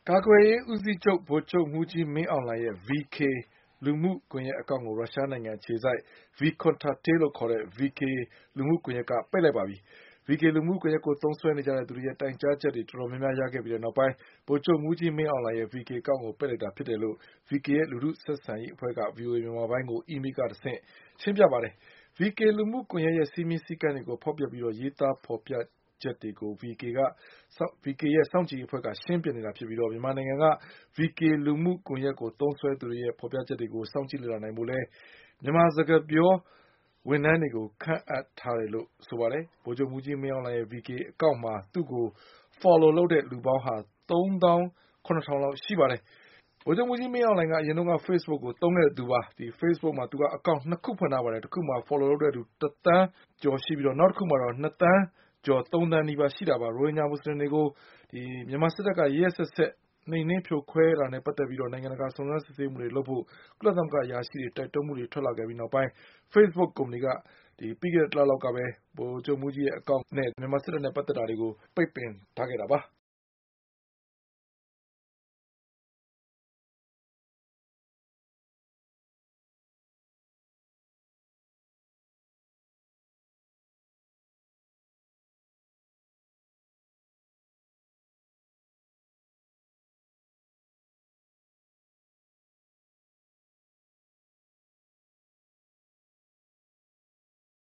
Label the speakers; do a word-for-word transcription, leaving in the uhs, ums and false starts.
Speaker 1: ကာကွယ်ရေးဦးစီးချုပ်ဗိုလ်ချုပ်မှူးကြီးမင်းအောင်လှိုင်ရဲ့ ဗီကေ လူမှုကွန်ရက်အကောင့်ကိုရုရှားနိုင်ငံအခြေစိုက် vKontakte လို့ခေါ်တဲ့ ဗီကေ လူမှုကွန်ရက်ကပိတ်လိုက်ပါပြီ။ ဗီကေ လူမှုကွန်ရက်ကိုသုံးစွဲနေကြတဲ့သူတွေရဲ့တိုင်ကြားချက်တွေတော်တော်များများရခဲ့ပြီးနောက်ပိုင်း ဗိုလ်ချုပ်မှူးကြီးမင်းအောင်လှိုင်ရဲ့ ဗီကေ အကောင့်ကိုပိတ်လိုက်တာဖြစ်တယ်လို့ ဗီကေ ရဲ့လူထုဆက်ဆံရေးအဖွဲ့က ဗွီအိုအေမြန်မာပိုင်းကို အီးမေးလ်ကတဆင့်ရှင်းပြပါတယ်။ ဗီကေ လူမှုကွန်ရက်ရဲ့စည်းမျဉ်းစည်းကမ်းတွေကိုဖေါက်ဖျက်ပြီးရေးသားဖေါ်ပြချက်တွေကို ဗီကေ ရဲ့စောင့်ကြည့်ရေးအဖွဲ့ကရှင်းပစ်နေတာဖြစ်ပြီး မြန်မာနိုင်ငံက ဗီကေ လူမှုကွန်ရက်ကိုသုံးစွဲသူတွေရဲ့ဖေါ်ပြချက်တွေကိုစောင့်ကြည့်လေ့လာနိုင်ဖို့လည်း မြန်မာစကားပြောဝန်ထမ်းတွေကိုခန့်အပ်ထားတယ်လို့ဆိုပါတယ်။ ဗိုလ်ချုပ်မှူးကြီးမင်းအောင်လှိုင်ရဲ့ ဗီကေ အကောင့်မှာ သူ့ကို Follow လုပ်တဲ့လူပေါင်း သုံးသောင်းခုနစ်ထောင်လောက်ရှိပါတယ်။ ဗိုလ်ချုပ်မှူးကြီးမင်းအောင်လှိုင်ကအရင်က Facebook ကိုသုံးခဲ့သူပါ။ Facebook မှာသူကအကောင့်နှစ်ခုဖွင့်ထားပါတယ်။ တခုမှာ Follow လုပ်တဲ့သူတသန်းကျော်ရှိပြီး နောက်တခုမှာတော့ နှစ်သန်းကျော် သုံးသန်းနီးပါးရှိတာပါ။ ရိုဟင်ဂျာမွတ်ဆလင်တွေကို မြန်မာစစ်တပ်ကရက်ရက်စက်စက်နှိမ်နင်းဖြိုခွဲတာနဲ့ပတ်သက်ပြီး နိုင်ငံတကာစုံစမ်းစစ်ဆေးမှုတွေလုပ်ဖို့ ကုလသမဂ္ဂအရာရှိတွေတိုက်တွန်းမှုတွေထွက်လာခဲ့ပြီးနောက်ပိုင်း Facebook ကုမ္ပဏီက ပြီးခဲ့တဲ့တလလောက်ကပဲ ဗိုလ်ချုပ်မှူးကြီးရဲ့အကောင့်နဲ့ မြန်မာစစ်တပ်နဲ့ပတ်သက်တာတွေကိုပိတ်ပင်ထားခဲ့တာပါ။